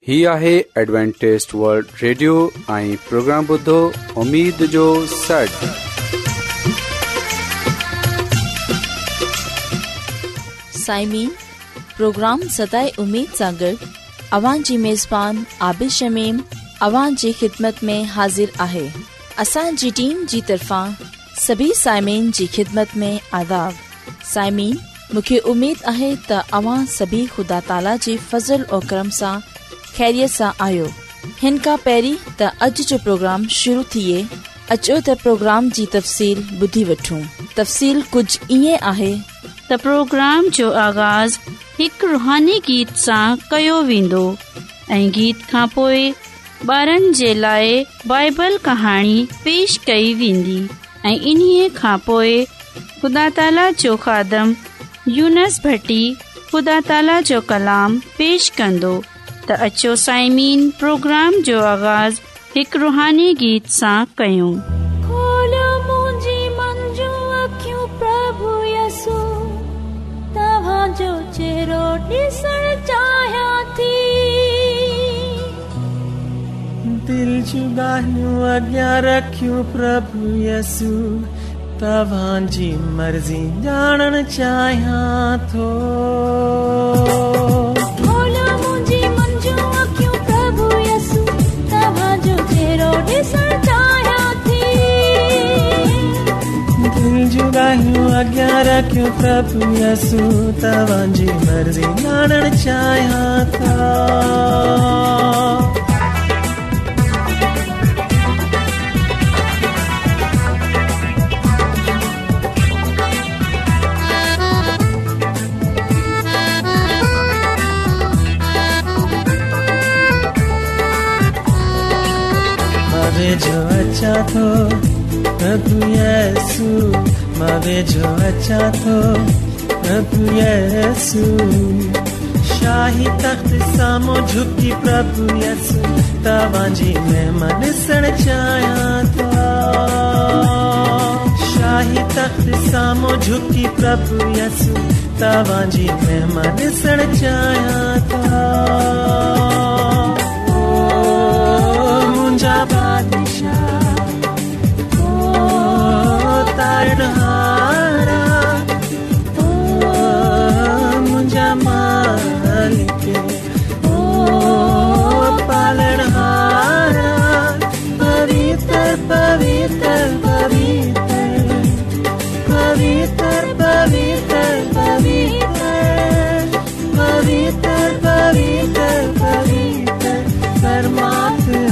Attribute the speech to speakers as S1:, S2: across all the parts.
S1: ही आहे Adventist world radio ऐं प्रोग्राम ॿुधो उम्मीद जो सॾ।
S2: साइमीन, प्रोग्राम सदाई उम्मीद सां गॾु अवां जी मेज़बान आबिद शमीम अवां जी ख़िदमत में हाज़िर आहे। असांजी टीम जी तरफ़ां सभी साइमीन जी ख़िदमत में आदाब। साइमीन, मूंखे उम्मीद आहे त अवां सभी ख़ुदा ताला जी फज़ल और करम सां खैरियत सां आयो। हिन खां पहिरीं त अॼु जो प्रोग्राम शुरू थिए, अचो त प्रोग्राम जी तफ़सील ॿुधी वठूं। तफ़सील कुझु ईअं आहे
S3: त प्रोग्राम जो आगाज़ हिकु रुहानी गीत सां कयो वेंदो ऐं गीत खां पोइ ॿारनि जे लाइ बाइबल कहाणी पेश कई वेंदी ऐं इन्हीअ खां पोइ ख़ुदा ताला जो ख़ादम यूनस भट्टी ख़ुदा ताला जो कलाम पेश कंदो। त अचो साइमीन, प्रोग्राम जो आगाज़ हिकु रुहानी गीत सां कयूं।
S4: खोलियो मुंहिंजी मन जूं अखियूं प्रभु यसू, तव्हांजो चेहरो ॾिसण चाहियां थी।
S5: दिल जूं ॻाल्हियूं अॻियां रखियूं प्रभु यसू, तव्हांजी मर्ज़ी ॼाणण चाहियां थो। अॻियां रखियो प्रभु यसू, तव्हांजी मर्ज़ी ॼाणण चाहियां था। जो अच्छा थो प्रभु यसू, मावे जो अच्छा थो प्रभु यसू, शाही तख्त सामो झुकी प्रभु यसू, तव्हांजी महिमा ॾिसण चाहियां था। शाही तख्त सामो झुकी प्रभु यसू, तव्हांजी महिमा ॾिसण चाहियां था। मुंहिंजा बादशाह तारणहारा, मुंहिंजा मालिक पालनहारा, पवित्र पवित्र पवित्र पवित्र पवित्र पवित्र पवित्र पवित्र पवित्र परमात्मा।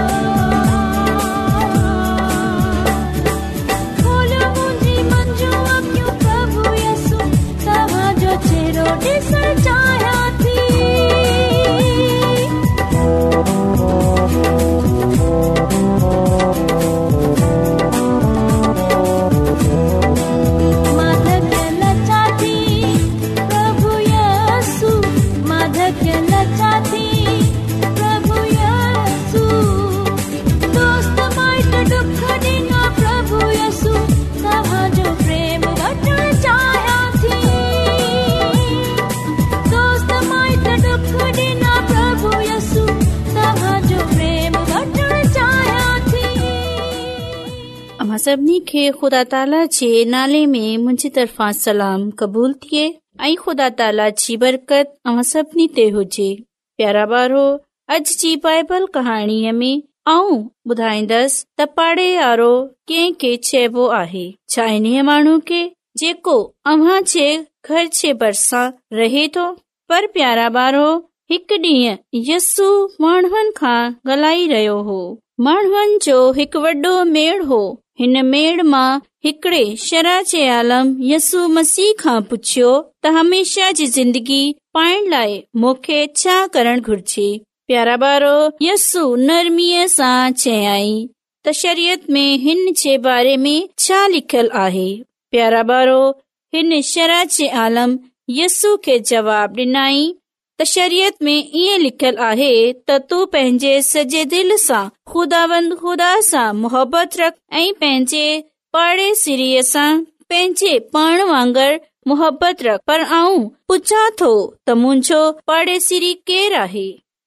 S3: सभिनी खे ख़ुदा ताला जे नाले में मुंहिंजी तरफ़ां सलाम क़बूल थिए ऐं ख़ुदा ताला जी बरकत अव्हां सभिनी ते हुजे। प्यारा ॿारो, अॼु जी बाइबल कहाणीअ में आऊं ॿुधाईंदसि त पाड़े वारो कंहिंखे चइबो आहे। छा इन्हीअ माण्हू खे जेको अव्हां जे घर जे भरिसां रहे थो? पर प्यारा ॿारो, हिकु ॾींहुं यसू माण्हुनि खां ॻाल्हाई रहियो हो। माण्हुनि जो हिकु वॾो मेड़ हो। हिन मेड़ मां हिकिड़े शरह जे आलम यसू मसीह खां पुछियो त हमेशा जी ज़िंदगी पाइण लाइ मूंखे छा करण घुर्जे। प्यारा ॿारो, यसू नरमीअ सां चयाई त शरीयत में हिन जे बारे में छा लिखियल आहे। प्यारा ॿारो, हिन शरह जे आलम यसू खे जवाब ॾिनाई त शरीयत में ईअं लिखियल आहे त तूं पंहिंजे सॼे दिल सां ख़ुदावंद ख़ुदा सां मोहबत रख ऐं पंहिंजे पाड़ेसीरीअ सां पंहिंजे पाण वांगुरु मोहबत रख। पर आऊं पुछां थो त मुंहिंजो पाड़ेसीरी केरु आहे?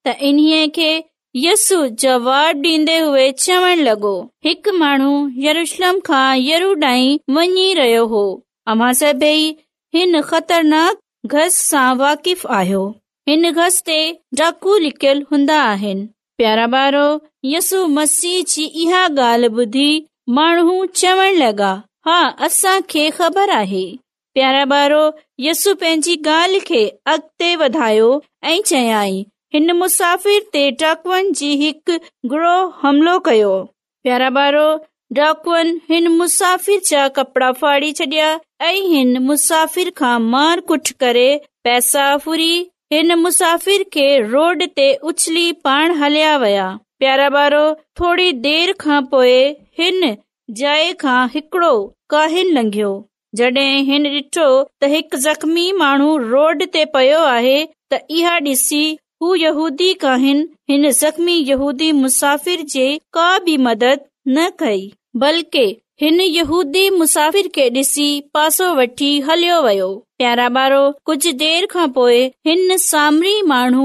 S3: त इन्हीअ खे यसु जवाब ॾींदे हुए चवण लॻो, हिकु माण्हू यरूशलेम खां यरूॾाहीं वञी रहियो हो। अव्हां सभई हिन ख़तरनाक घस सां वाक़िफ़ आहियो। हिन घस ते डाकू लिकियल हूंदा आहिनि। प्यारा ॿारो, यसु मसीह जी इहा ॻाल्हि ॿुधी माण्हू चवण लॻा, हा असां खे ख़बर आहे। प्यारा ॿारो, यसु पंहिंजी ॻाल्हि खे अॻिते वधायो ऐं चयाई, हिन मुसाफ़िर ते डाकुअनि जी हिकु गिरोह हमलो कयो। प्यारा ॿारो, डाकुअनि हिन मुसाफ़िर जा कपड़ा फाड़ी छॾिया ऐं हिन मुसाफ़िर खां मार कुट करे पैसा फुरी हिन मुसाफ़िर खे रोड ते उछली पाण हलिया विया। प्यारा ॿारो, थोरी देर खां पोइ हिन जाइ खां हिकिड़ो काहिन लंघियो। जॾहिं हिन ॾिठो त हिकु ज़ख़्मी माण्हू रोड ते पियो आहे त इहा ॾिसी हू यहूदी काहिन हिन ज़ख़्मी यहूदी मुसाफ़िर जे का बि मदद न कई, बल्कि हिन यहूदी मुसाफ़िर खे ॾिसी पासो वठी हलियो वियो। प्यारा ॿारो, कुझु देर खां पोइ हिन सामरी माण्हू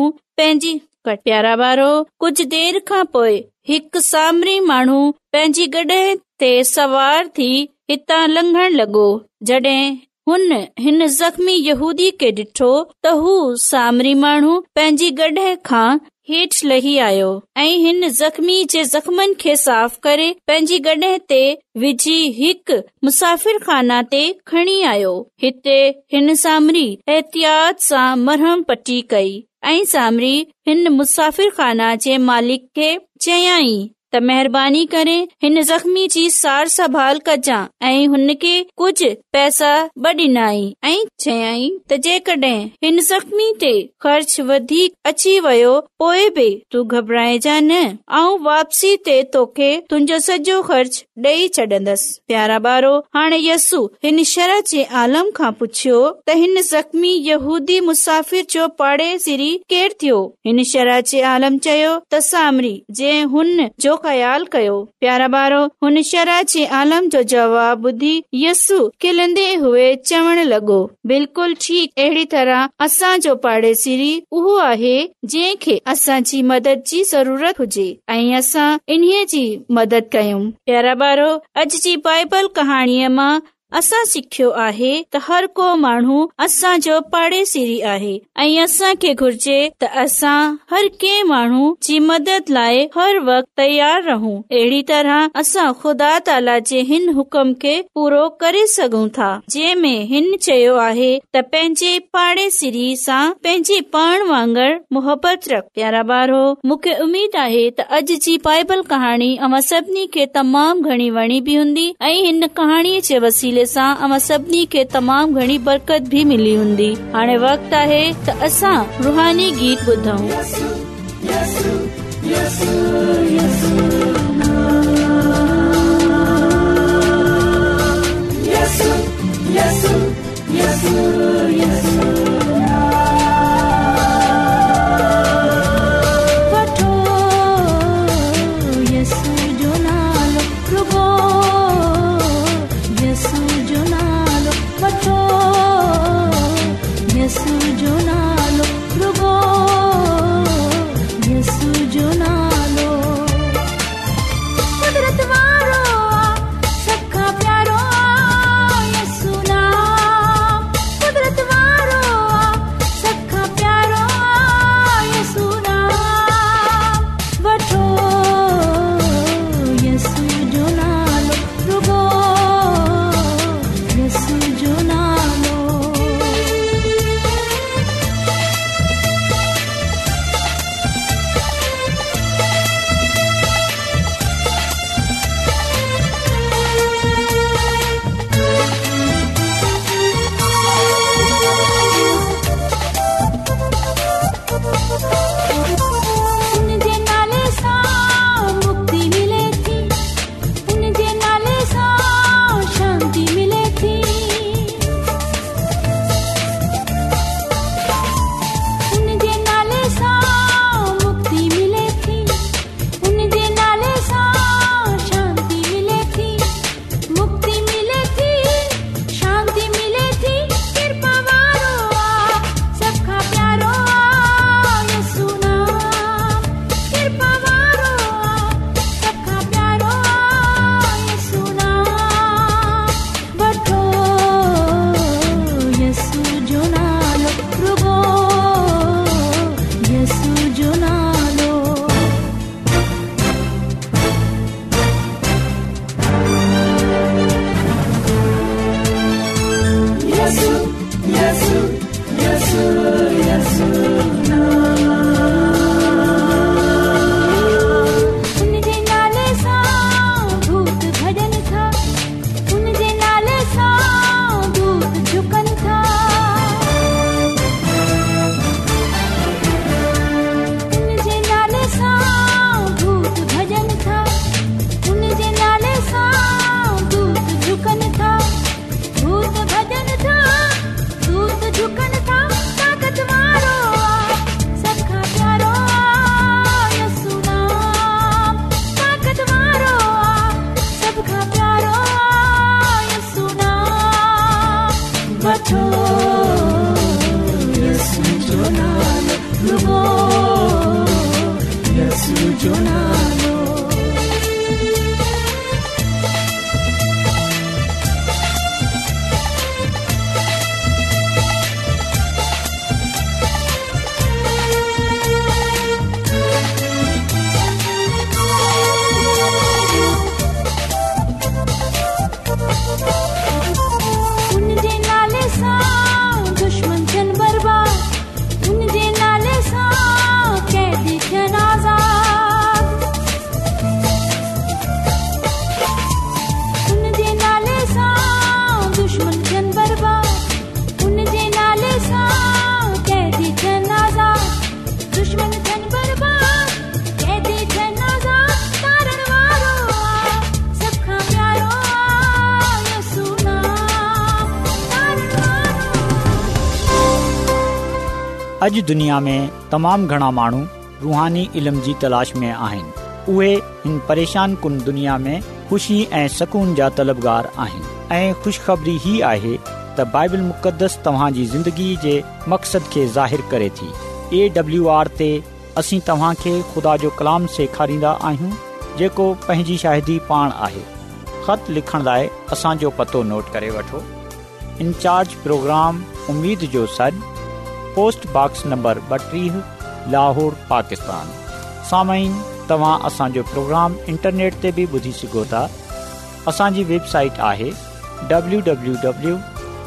S3: हिकु सामरी माण्हू पंहिंजी गॾह ते सवार थी हितां लंघण लॻो। जॾहिं हुन हिन ज़ख़्मी यहूदी खे ॾिठो त हू सामरी माण्हू पंहिंजी गॾह खां हेठि लही आयो ऐं हिन ज़ख़्मी जे ज़ख़्मनि खे साफ़ करे पंहिंजी गॾह ते विझी हिकु मुसाफ़िर खाना ते खणी आयो। हिते हिन सामरी एहतियात सां मरहम पटी कई ऐं सामरी हिन मुसाफ़िर खाना जे मालिक खे चयाई त महिरबानी करे हिन ज़ख़्मी जी सार संभाल कजां ऐं हुन खे कुझु पैसा ॾिनाई ऐं चयाई त जेकॾहिं हिन ज़ख़्मी ते ख़र्च वधीक अची वियो पोइ बि तूं घबराइजां न, ऐं वापसी ते तोखे तुंहिंजो सॼो ख़र्च ॾेई छॾंदसि। प्यारा ॿारो, हाणे यसु हिन शरह जे आलम खां पुछियो त हिन ज़ख़्मी यहूदी मुसाफ़िर जो पाड़ेसिरी केरु थियो। हिन शरह जे आलम चयो त सामरी जंहिं हुन जो ख्याल कयो। प्यारा ॿारो, हुन शरह जे आलम जो जवाब ॿुधी यसु खिलंदे हुए चवण लॻो, बिल्कुलु ठीक, अहिड़ी तरह असांजो पाड़ेसिरी उहो आहे जंहिंखे असांजी मदद जी ज़रूरत हुजे ऐं असां इन्हीअ जी मदद कयूं। प्यारा ॿारो, अॼु जी बाइबल कहाणीअ मां असां सिखियो आहे त हर को माण्हू असांजो पाड़ेसिरी आहे ऐं असांखे घुर्जे त असां हर कंहिं माण्हू जी मदद लाइ हर वक़्तु तयार रहूं। अहिड़ी तरह असां ख़ुदा ताला जे हिन हुकम खे पूरो करे सघूं था जंहिंमें हिन चयो आहे त पंहिंजे पाड़ेसिरी सां पंहिंजे पाण वांगुरु मुहबत रख। प्यारा ॿारो, मूंखे उमेद आहे त अॼु जी बाइबल कहाणी अव्हां सभिनी खे तमामु घणी वणी बि हूंदी ऐं हिन कहाणीअ जे वसीले सां अव्हां सभिनी खे तमामु घणी बरकत भी मिली हूंदी। हाणे वक़्तु आहे त असां रूहानी गीत ॿुधूं।
S4: कुदरत वारो
S5: जो नालो।
S6: अॼु दुनिया में तमामु घणा माण्हू रूहानी इल्म जी तलाश में आहिनि। उहे हिन परेशान कुन दुनिया में ख़ुशी ऐं सकून जा तलबगार आहिनि ऐं ख़ुशख़बरी ही आहे त बाइबल मुक़दस तव्हां जी ज़िंदगी जे मक़सद खे ज़ाहिर करे थी। AWR ते असीं तव्हां खे ख़ुदा जो कलाम सेखारींदा आहियूं जेको पंहिंजी शाहिदी पाण आहे। ख़त लिखण लाइ असांजो पतो नोट करे वठो। इंचार्ज प्रोग्राम उम्मीद जो सॾ, post box number 32, Lahore, Pakistan. सामाईन, तव्हां असांजो प्रोग्राम इंटरनेट ते बि ॿुधी सघो था। असांजी वेबसाइट आहे www.awr.org।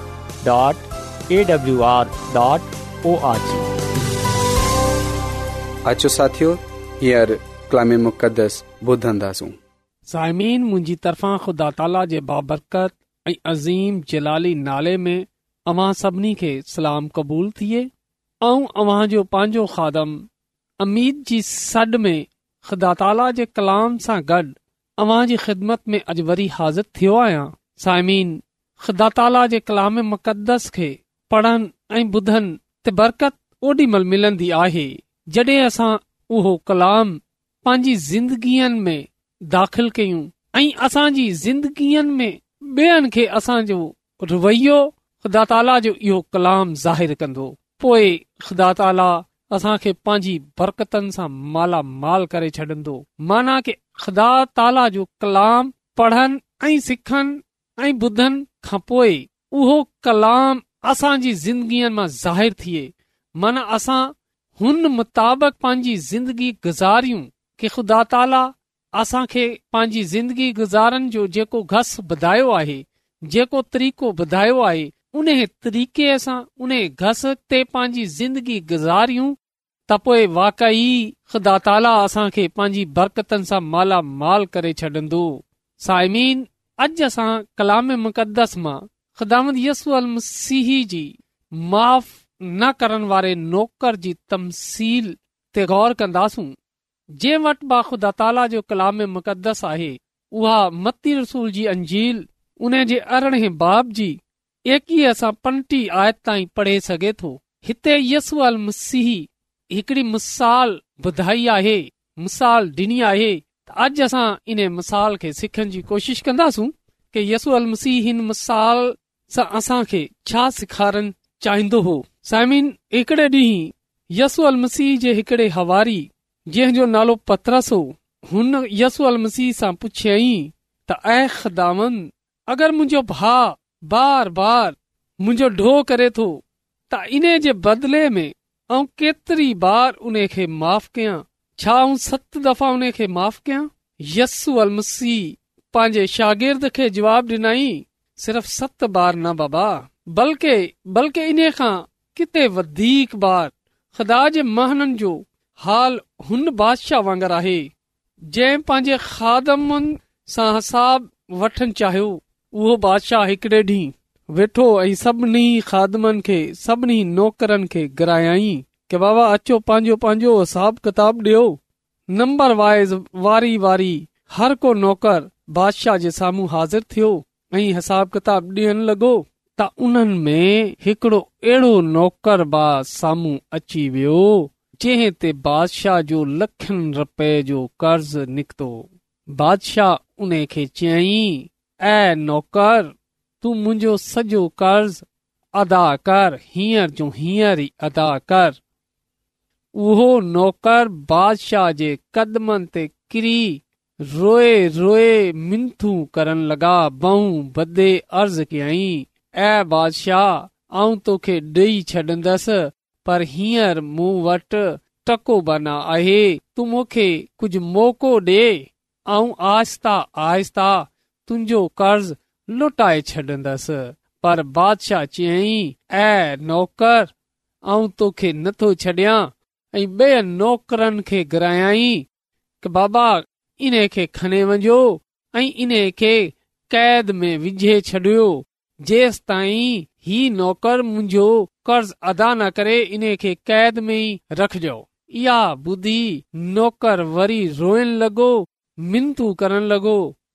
S1: अचो साथियो, हींअर कलाम मुक़दस ॿुधंदासूं।
S7: साइमीन, मुंहिंजी तरफ़ां ख़ुदा ताला जे बाबरकत ऐं अज़ीम जलाली नाले में अव्हां सभिनी खे सलाम क़बूल थिए। ऐं अव्हां जो पंहिंजो ख़ादम अमीद जी सॾ में ख़ुदा ताला जे कलाम सां गॾु अव्हां जी ख़िदमत में अॼु वरी हाज़िर थियो आहियां। साइमीन, ख़ुदा ताला जे कलाम मुक़दस खे पढ़नि ऐं ॿुधनि ते बरकत ओॾी महिल मिलंदी आहे जॾहिं असां उहो कलाम पंहिंजी ज़िंदगीअ में दाख़िल कयूं ऐं असांजी ज़िंदगीअ में ॿियनि खे असांजो रवैयो ख़ुदा ताला जो इहो कलाम ज़ाहिर कंदो। पोइ ख़ुदा ताला असांखे पंहिंजी बरकतनि सां माला माल करे छॾंदो। माना के ख़ुदा ताला जो कलाम पढ़नि ऐं सिखनि ऐं ॿुधनि खां पोइ उहो कलाम असांजी ज़िंदगीअ मां ज़ाहिर थिए। माना असां हुन मुताबिक़ पंहिंजी ज़िंदगी गुज़ारियूं कि ख़ुदा ताला असांखे पंहिंजी ज़िंदगी गुज़ारण जो जेको घस ॿुधायो आहे, जेको तरीक़ो ॿुधायो आहे, उन तरीक़े सां उन घस ते पंहिंजी ज़िंदगी गुज़ारियूं त पोइ वाकई ख़ुदा ताला असांखे पंहिंजी बरकतनि सां माला माल करे छॾंदो। साइमीन, अॼु असां कलाम मुक़दस मां ख़ुदावंद यसू मसीह जी माफ़ न करण वारे नौकर जी तमसील ते गौर कंदासूं। जंहिं वटि बा ख़ुदा ताला जो कलाम मुक़दस आहे उहा मत्ती रसूल जी अंजील उन जे 18 बाब जी 21 सां 35 आयत ताईं पढ़े सघे थो। हिते यसू मसीह हिकड़ी मिसाल ॿुधाई आहे, मिसाल ॾिनी आहे। अॼु असां इन मिसाल खे सिखण जी कोशिश कंदासूं कि यसू मसीह हिन मिसाल सां असांखे छा सेखारण चाहींदो हो। साइमीन, हिकड़े ॾींहुं यसू मसीह जे हिकड़े हवारी जंहिंजो नालो पतरस हो, हुन यसू मसीह सां पुछियईं त ऐ ख़ुदावंद, अगरि मुंहिंजो भाउ बार बार मुंहिंजो ढो करे थो त इन जे बदिले में ऐं केतिरी बार उन खे माफ़ कयां? छा 7 दफ़ा उन खे माफ़ कयां? यसू मसीह पंहिंजे शागिर्द खे जवाब ॾिनई, सिर्फ़ 7 बार न बाबा, बल्कि इन खां किथे वधीक बार। ख़ुदा जे महननि जो हाल हुन बादशाह वांगुरु आहे जंहिं पंहिंजे ख़ादमनि सां हिसाब वठणु चाहियो। उहो बादशाह हिकड़े ॾींहुं वेठो ऐं सभिनी ख़ादमनि खे, सभिनी नौकरनि खे घुरायई कि बाबा अचो पंहिंजो पंहिंजो हिसाब किताब ॾियो। नंबर वाइज़ वारी वारी हर को नौकर बादशाह जे साम्हूं हाज़िर थियो ऐं हिसाब किताब ॾियण लॻो त उन्हनि में हिकड़ो अहिड़ो नौकर बा साम्हूं अची वियो जंहिं ते बादशाह जो लखनि रुपए जो कर्ज़ निकितो। बादशाह उन खे चयईं, ऐ नौकर, तूं मुंहिंजो सॼो कर्ज़ अदा कर, हींअर जो हींअर ई अदा कर। उहो नौकर बादशाह जे कदमनि ते किरी रोए रोए मिनथू करण लॻा, बहू बदे अर्ज़ कयईं, ऐ बादशाह आऊं तोखे ॾेई छॾंदसि, पर हींअर मूं वटि टको बि न आहे। तूं मूंखे कुझु मौक़ो ॾे, आऊं आहिस्ता आहिस्ता तुंहिंजो कर्ज़ लुटाए छॾंदसि। पर बादशाह चयईं, ऐ नौकर, आऊं तोखे नथो छॾियां। ऐं ॿिए नौकरनि खे घुरायईं कि बाबा इन्हे खे खणे वञो ऐं इन्हे खे कैद में विझे छॾियो, जेसि ताईं ही नौकर मुंहिंजो कर्ज़ अदा न करे इन्हे खे कैद में ई रखजो। इहा ॿुधी नौकर वरी रोइण लॻो, मिनतू करण लॻो,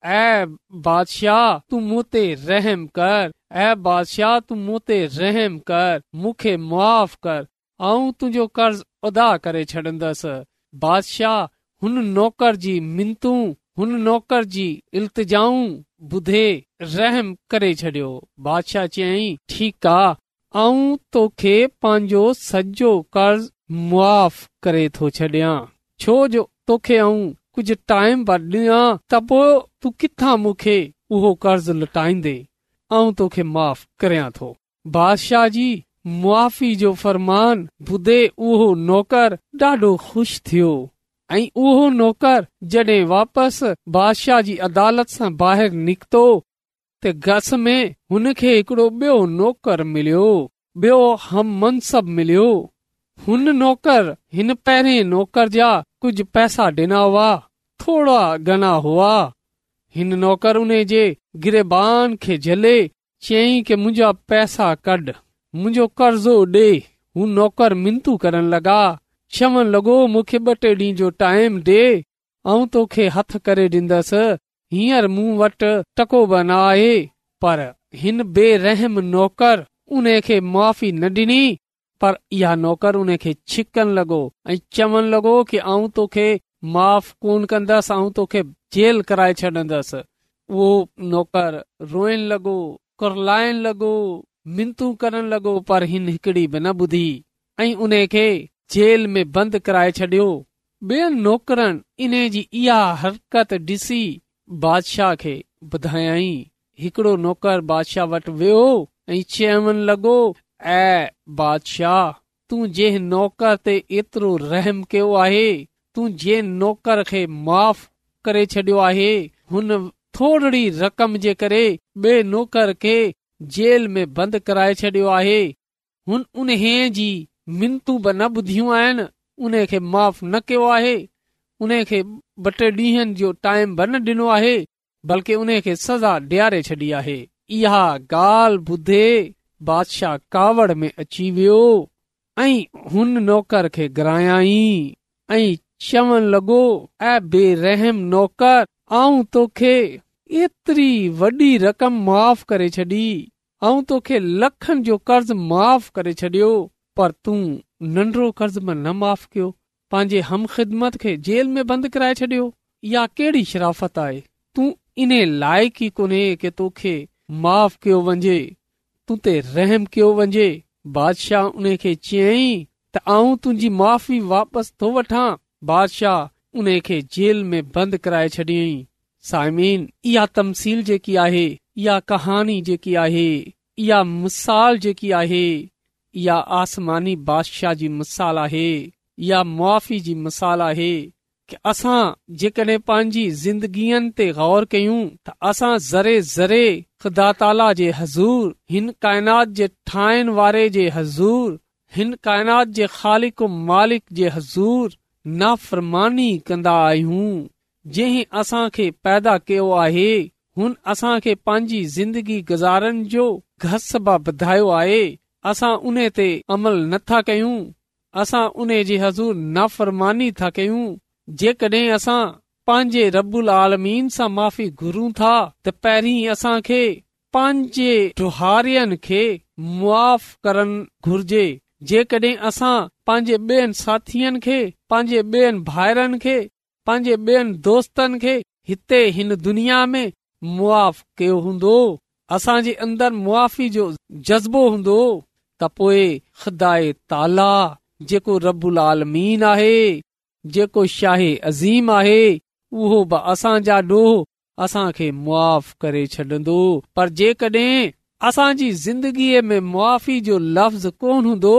S7: ऐ बादशाह तूं मूं ते रहम कर, ऐ बादशाह तूं मूं ते रहम कर, मूंखे मुआफ़ कर, आऊं तुंहिंजो कर्ज़ अदा करे छॾंदसि। बादशाह हुन नौकर जी मिनतूं, हुन नौकर जी इल्तिजाऊं ॿुधे रहम करे छॾियो। बादशाह चयईं, ठीकु आ, आऊं तोखे पंहिंजो सॼो कर्ज़ मुआफ़ करे थो छॾियां, छो जो तोखे आऊं कुझु टाइम बि ॾियां त पोइ तूं किथां मूंखे उहो कर्ज़ लुटाईंदे, आऊं तोखे माफ़ करियां थो। बादशाह जी मुआफ़ी जो फरमान ॿुधे उहो नौकर ॾाढो ख़ुशि थियो, ऐं उहो नौकर जॾहिं वापसि बादशाह जी अदालत सां ॿाहिरि निकितो त गस में हुनखे हिकिड़ो ॿियो नौकर मिलियो, ॿियो हम मनसब मिलियो। हुन नौकर हिन पहिरें नौकर जा कुझु पैसा ॾिना हुआ, थोरा घणा हुआ। हिन नौकर उन जे गिरेबान खे झले चयईं कि मुंहिंजा पैसा कढ, मुंहिंजो कर्ज़ो ॾे। हू नौकर मिनतू करण लॻा, चवण लॻो, मूंखे 2-3 ॾींहं जो टाइम ॾे, आऊं तोखे हथ करे ॾींदसि, हींअर मूं वटि टको बि न आहे। पर हिन बेरहम नौकर उन खे माफ़ी न ॾिनी, पर इहा नौकर उन खे छिकण लॻो ऐं चवण लॻो कि आऊं तोखे माफ़ कोन कंदसि, आऊं तोखे जेल कराए छॾंदसि। उहो नौकर रोइण लॻो, कुरलाइण लॻो, मिनतू करण लॻो, पर हिन हिकिड़ी बि न ॿुधी ऐं उन खे जेल में बंदि कराए छॾियो। ॿियनि नौकरनि इन्हे जी इहा हरकत ॾिसी बादशाह खे ॿुधायईं। हिकिड़ो नौकर बादशाह वटि वियो ऐं चवण लॻो, ऐ बादशाह, तूं जंहिं नौकर ते एतिरो रहम कयो आहे, तूं जंहिं नौकर खे माफ़ करे छॾियो आहे, हुन थोरी रक़म जे करे ॿिए नौकर खे जेल में बंदि कराए छॾियो आहे। हुन उन्हे जी मिनतू बि न ॿुधियूं आहिनि, उन खे माफ़ न कयो आहे, उन खे 2-3 ॾींहनि जो टाइम बि न ॾिनो आहे, बल्कि उन खे सज़ा ॾियारे छॾी आहे। इहा ॻाल्हि ॿुधे बादशाह कावड़ में अची वियो ऐं हुन नौकर खे घुरायईं ऐं चवण लॻो, ऐ बेरहम नौकर, आऊं तोखे एतिरी वॾी रक़म माफ़ करे छॾी, आऊं तोखे लखनि जो कर्ज़ माफ़ करे छॾियो, पर तूं नंढड़ो कर्ज़ बि न माफ़ कयो, पंहिंजे हम ख़िदमत खे जेल में बंदि कराए छॾियो। इहा कहिड़ी शराफ़त आहे? तूं इन लाइक़ ई कोन्हे कि तोखे माफ़ कयो वञे, तूं ते रहम कयो वञे। बादशाह उन खे चयईं त आऊं तुंहिंजी माफ़ी वापसि थो वठां। बादशाह उन खे जेल में बंदि कराए छॾियईं। साइमीन, इहा तमसील जेकी आहे, इहा कहानी जेकी आहे, इहा मिसाल जेकी आहे, इहा आसमानी बादशाह जी मिसाल आहे, इहा मुआफ़ी जी मिसाल आहे कि असां जेकॾहिं पंहिंजी ज़िंदगीअ ते गौर कयूं त असां ज़रे ज़रे ख़ुदा ताला जे हज़ूर, हिन काइनात जे ठाहिण वारे जे हज़ूर, हिन काइनात जे ख़ालिक मालिक जे हज़ूर नाफ़रमानी कंदा आहियूं। जंहिं असां खे पैदा कयो आहे, हुन असां खे पंहिंजी ज़िंदगी गुज़ारण जो घसबा ॿुधायो आहे। असां उन ते अमल नथा कयूं, असां उन जे हज़ूर नाफ़रमानी था कयूं। जेकॾहिं असां पंहिंजे रब्बुल आलमीन सां माफ़ी घुरूं था त पहिरीं असां खे पंहिंजे ॾोहारियनि खे मुआफ़ करणु घुर्जे। जेकॾहिं असां पंहिंजे ॿियनि साथियुनि खे, पंहिंजे ॿियनि भाइरनि खे, पंहिंजे ॿियनि दोस्तनि खे हिते हिन दुनिया में मुआफ़ कयो हूंदो, असांजे अंदरि मुआफ़ी जो जज़्बो हूंदो, त पोइ ख़ुदा ताला जेको रब्बुल आलमीन आहे, जेको शाहे अज़ीम आहे, उहो बि असांजा ॾोह असांखे मुआफ़ करे छॾंदो। पर जेकॾहिं असांजी ज़िंदगीअ में मुआफ़ी जो लफ़्ज़ कोन हूंदो,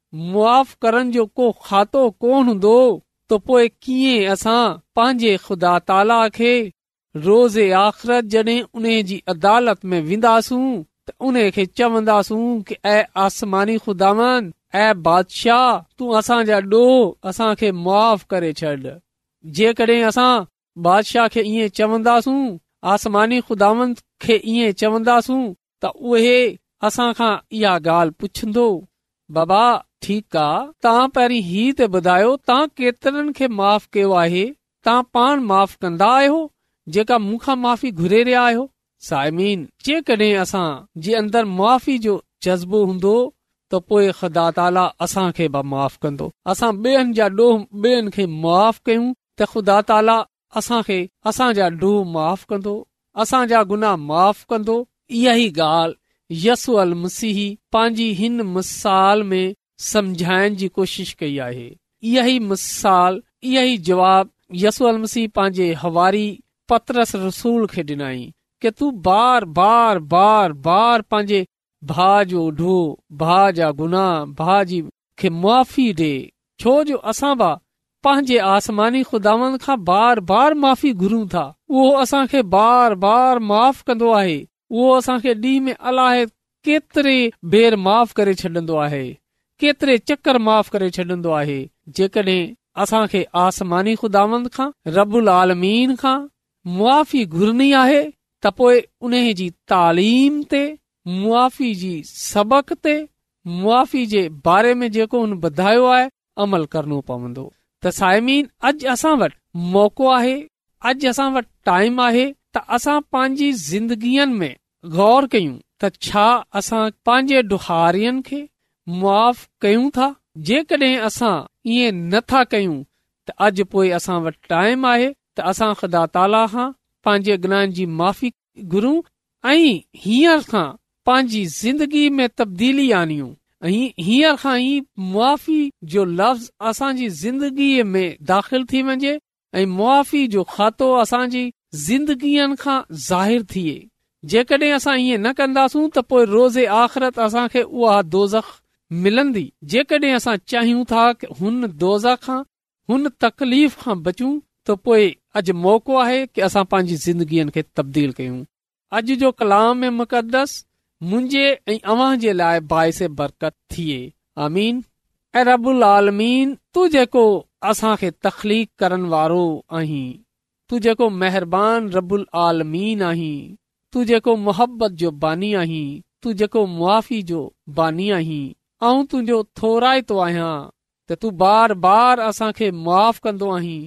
S7: मुआफ़ करण जो को खातो कोन हूंदो, त पोइ कीअं असां पंहिंजे ख़ुदा ताला खे रोज़े आख़िरत जॾहिं उन जी अदालत में वेंदासूं त उन खे चवंदासूं कि ऐ आसमानी ख़ुदावन, ऐ बादशाह, तूं असांजा ॾोह असांखे मुआफ़ करे छॾ। जेकॾहिं असां बादशाह खे ईअं चवंदासूं, आसमानी ख़ुदावन खे ईअं चवंदासूं, त उहे असां खां इहा ॻाल्हि पुछंदो, बाबा ठीकु आहे, तव्हां पहिरीं ही त ॿुधायो तव्हां केतिरनि खे माफ़ कयो आहे? तव्हां पाण माफ़ कंदा आहियो जेका मूंखां माफ़ी घुरे रहिया आहियो? साइमीन, जेकॾहिं असां जे अंदरि मुआफ़ी जो जज़्बो हूंदो त पोइ ख़ुदा ताला असांखे बि माफ़ कंदो। असां ॿियनि जा ॾोह ॿियनि खे माफ़ कयूं त ख़ुदा ताला असांखे असांजा ॾोह माफ़ कंदो, असांजा गुनाह माफ़ कंदो। इहा ई ॻाल्हि यसू अल मसीह पंहिंजी हिन मिसाल में समझाइण जी कोशिश कई आहे। इहा ई मिसाल, इहा ई जवाब यसू अल मसीह पंहिंजे हवारी पतरस रसूल खे ॾिनाई कि तू बार बार बार बार पंहिंजे भाउ जो ॾोह, भाउ जा गुनाह, भाउ जी खे मुआफ़ी ॾे, छो जो असां बि पंहिंजे आसमानी ख़ुदावंद खां बार बार माफ़ी घुरूं था। उहो असांखे बार बार माफ़ कंदो आहे। उहो असांखे ॾींहं में अलाए केतिरे बेर माफ़ करे छॾंदो आहे, केतिरे चकर माफ़ करे छॾंदो आहे। जेकॾहिं असांखे आसमानी ख़ुदावंद खां, रब्बुल आलमीन खां मुआफ़ी घुरनी आहे त पोइ उन जी तालीम ते, मुआफ़ी जी सबक ते, मुआफ़ी जे बारे में जेको हुन ॿुधायो आहे अमल करणो पवंदो। त साइमीन, अॼु असां वटि मौक़ो आहे, अॼु असां वटि टाइम आहे त असां पंहिंजी ज़िंदगीअ में गौर कयूं त छा असां पंहिंजे ॾोहारियनि खे मुआफ़ कयूं था। जेकॾहिं असां ईअं नथा कयूं त अॼु पोइ असां वटि टाइम आहे त असां ख़ुदा ताला खां पंहिंजे गुनाहनि जी माफ़ी घुरूं ऐं हींअर खां पंहिंजी ज़िंदगी में तब्दीली आणियूं। हींअर खां ई मुआफ़ी जो लफ़्ज़ असांजी ज़िंदगीअ में दाख़िल थी वञे ऐं मुआफ़ी जो खातो असांजी ज़िंदगीअ खां ज़ाहिर थिए। जेकॾहिं असां ईअं न कंदासूं त पोइ रोज़े आख़िरत असांखे उहा दोज़ख मिलंदी। जेकॾहिं असां चाहियूं था कि हुन दोज़ख खां, हुन तकलीफ़ खां बचूं, त पोइ अॼु मौक़ो आहे कि असां पंहिंजी ज़िंदगीअ खे तब्दील कयूं। अॼु जो कलाम में मुक़दस मुंहिंजे ऐं अव्हां जे लाइ बाइसे बरकत थिए। आमीन। ऐं रब्बुल आलमीन, तू जेको असांखे तख़लीक़ करण वारो आहीं, तू जेको मेहरबान रब्बुल आलमीन आहीं, तू जेको मोहब्बत जो बानी आहीं, तू जेको मुआफ़ी जो बानी आहीं, ऐं तुंहिंजो थोराइतो आहियां त तू बार बार असांखे मुआफ़ कंदो आहीं।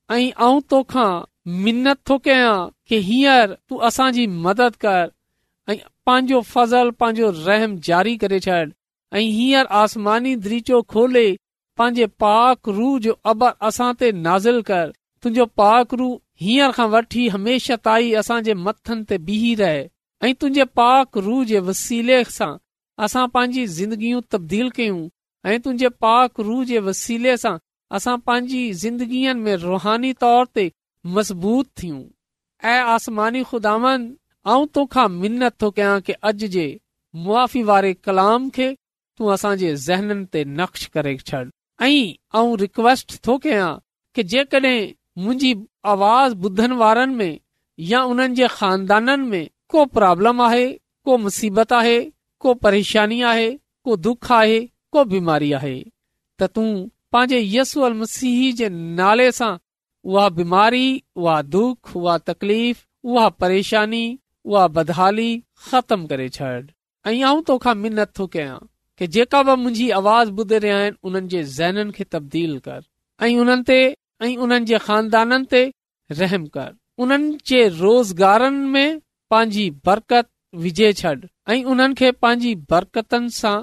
S7: ऐं तोखां मिन्नत थो कयां कि हींअर तू असांजी मदद कर ऐं पंहिंजो फज़ल, पंहिंजो रहम जारी करे छॾ ऐं हींअर आसमानी दरीचो खोले पंहिंजे पाक रूह जो अबर असां ते नाज़िल कर। तुंहिंजो पाक रूह हींअर खां वठी हमेशह ताईं असांजे मथनि ते बीही रहे ऐं तुंहिंजे पाक रूह जे वसीले सां असां पंहिंजी ज़िंदगियूं तब्दील कयूं ऐं तुंहिंजे पाक रूह जे वसीले सां असां पंहिंजी ज़िंदगीअ में रूहानी तौर ते मज़बूत थियूं। ऐं आसमानी ख़ुदावन, आऊं तोखां मिन्नत थो कयां कि अॼु जे मुआफ़ी वारे कलाम खे तूं असांजे ज़हननि ते नक्श करे छॾ। ऐं आऊं रिक्वेस्ट थो कयां कि जेकॾहिं मुंहिंजी आवाज़ ॿुधण वारनि में या उन्हनि जे ख़ानदाननि में को प्रॉब्लम आहे, को मुसीबत आहे, को परेशानी आहे, को दुख आहे, को बीमारी आहे, त तूं पंहिंजे यसू अल मसीह जे नाले सां उहा बीमारी, उहा दुख, उहा तकलीफ़, उहा परेशानी, उहा बदहाली ख़तम करे छॾ। ऐं आऊं तोखां मिन्नत थो कयां कि जेका बि मुंहिंजी आवाज़ ॿुधे रहिया आहिनि उन्हनि जे ज़हननि खे तब्दील कर ऐं उन्हनि ते ऐं उन्हनि जे ख़ानदाननि ते रहम कर। उन्हनि जे रोज़गारनि में पंहिंजी बरकत विझे छॾ ऐं उन्हनि खे पंहिंजी बरकतनि सां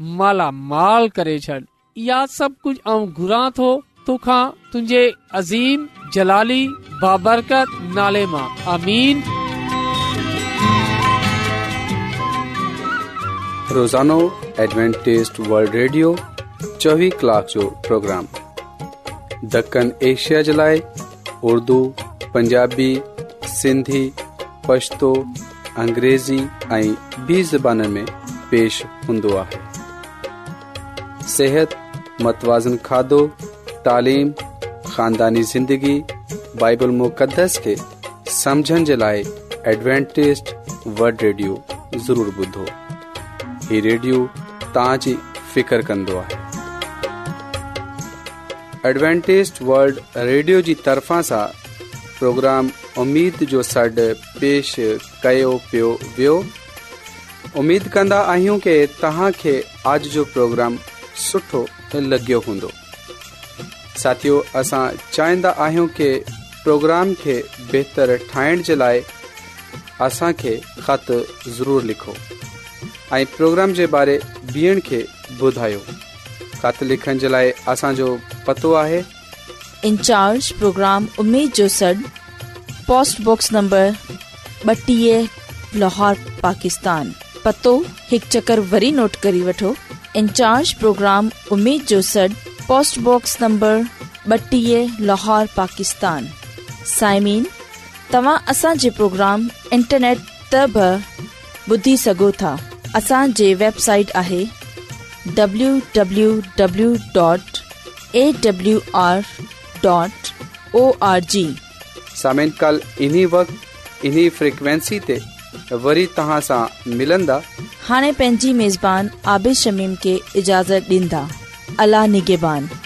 S7: मालामाल करे छॾ। इहा सभु कुझु आऊं घुरां थो तोखां तुंहिंजे अज़ीम जलाली बाबरकत नाले मां। आमीन।
S1: रोज़ानो एडवेंटिस्ट वर्ल्ड रेडियो 24 कलाक जो प्रोग्राम। दक्कन एशिया जे लाइ उर्दू, पंजाबी, सिंधी, पश्तो, अंग्रेज़ी ऐं ॿी ज़बाननि में पेश हूंदो आहे। सेहत, मतवाज़न खाधो, तालीम, ख़ानदानी ज़िंदगी, बाइबल मुक़दस खे समझण जे लाइ एडवेंटिस्ट वर्ल्ड रेडियो ज़रूर ॿुधो। ही रेडियो तव्हांजी फिकर कंदो आहे। एडवेंटिस्ट वर्ल्ड रेडियो जी तरफ़ां सां प्रोग्राम उम्मीद जो सॾु पेश कयो पियो वियो। उम्मीद कंदा आहियूं कि तव्हांखे अॼु जो प्रोग्राम सुठो लॻियो हूंदो। साथियो, असां चाहींदा आहियूं कि प्रोग्राम खे बहितर ठाहिण जे लाइ असांखे ख़त ज़रूर लिखो ऐं प्रोग्राम जे बारे ॿियनि खे ॿुधायो। ख़त लिखण जे लाइ असांजो पतो आहे
S2: इंचार्ज प्रोग्राम उम्मीद जो सॾु, post box number 32 Lahore Pakistan. पतो हिकु चकर वरी नोट करी वठो। इंचार्ज प्रोग्राम उम्मीद जो सॾु, post box number 32 Lahore Pakistan. साइमीन, तव्हां असांजे प्रोग्राम इंटरनेट ते बि ॿुधी सघो था। असांजे वेबसाइट आहे www.awr.org।
S1: सामिन, कल इन्ही वक्त इन्ही फ्रीक्वेंसी ते वरी तव्हां सां मिलंदा।
S2: हाणे पंहिंजी मेज़बान आबिद शमीम खे इजाज़त ॾींदा। अल्लाह निगहबान।